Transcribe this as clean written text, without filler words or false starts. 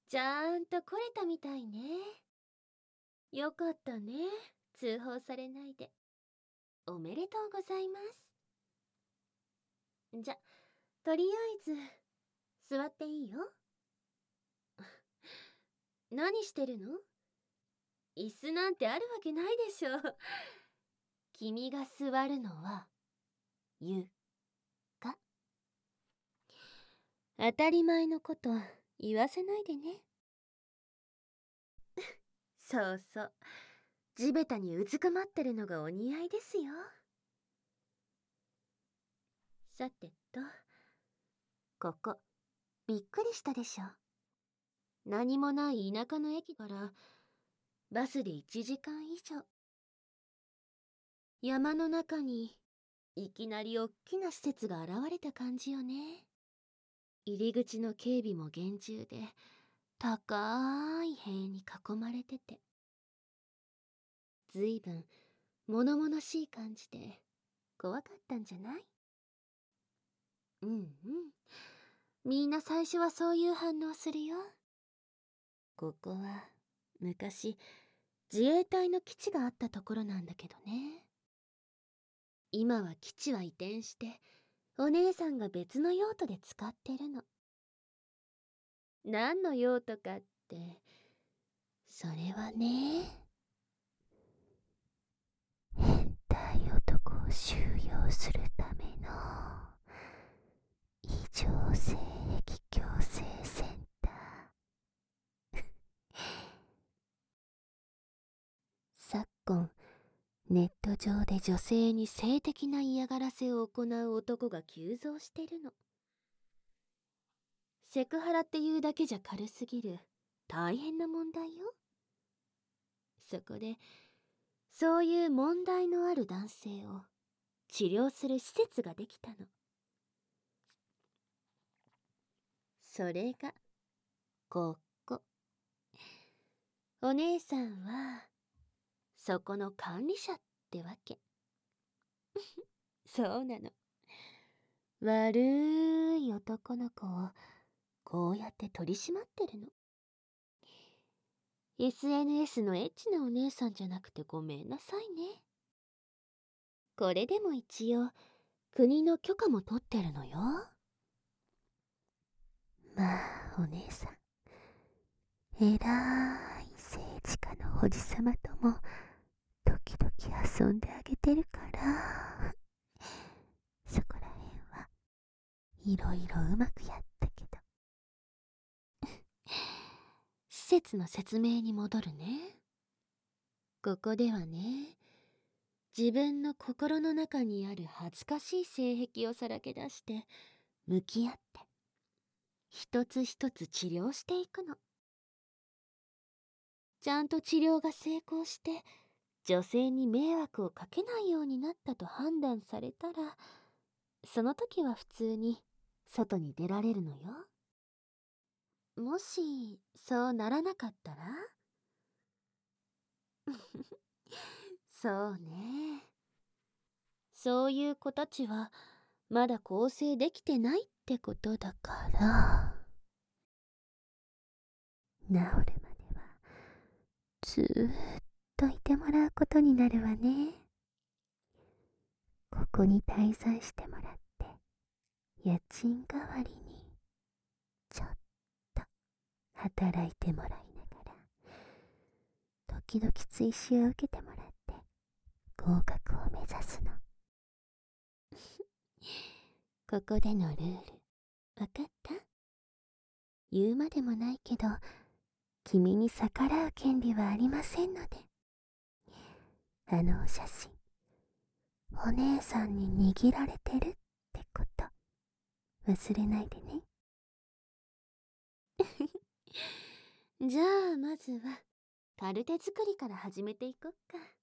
ちゃんと来れたみたいね。よかったね。通報されないで。おめでとうございます。じゃ、とりあえず、座っていいよ。何してるの？椅子なんてあるわけないでしょ。君が座るのは、床。当たり前のこと言わせないでね。そうそう。地べたにうずくまってるのがお似合いですよ。さてと、ここ、びっくりしたでしょ。何もない田舎の駅からバスで1時間以上。山の中にいきなりおっきな施設が現れた感じよね。入り口の警備も厳重で、高い塀に囲まれてて。ずいぶん物々しい感じで怖かったんじゃない？うんうん。みんな最初はそういう反応するよ。ここは昔自衛隊の基地があったところなんだけどね。今は基地は移転してお姉さんが別の用途で使ってるの。何の用途かって、それはね、変態男を収容するための異常性癖矯正センター。昨今ネット上で女性に性的な嫌がらせを行う男が急増してるの。セクハラっていうだけじゃ軽すぎる大変な問題よ。そこでそういう問題のある男性を治療する施設ができたの。それがここ。お姉さんはそこの管理者ってわけ。そうなの。悪い男の子をこうやって取り締まってるの。SNS のエッチなお姉さんじゃなくてごめんなさいね。これでも一応国の許可も取ってるのよ。まあお姉さん、えらい政治家のおじさまとも時々遊んであげてるからそこらへんはいろいろうまくやったけど。施設の説明に戻るね。ここではね、自分の心の中にある恥ずかしい性癖をさらけ出して向き合って一つ一つ治療していくの。ちゃんと治療が成功して女性に迷惑をかけないようになったと判断されたら、その時は普通に外に出られるのよ。もしそうならなかったらそうね。そういう子たちはまだ更生できてないってことだから、治るまではずーっといてもらうことになるわね。ここに滞在してもらって、家賃代わりにちょっと働いてもらいながら、時々追試を受けてもらって合格を目指すの。ここでのルールわかった？言うまでもないけど、君に逆らう権利はありませんので。あのお写真、お姉さんに握られてるってこと忘れないでね。じゃあまずはカルテ作りから始めていこっか。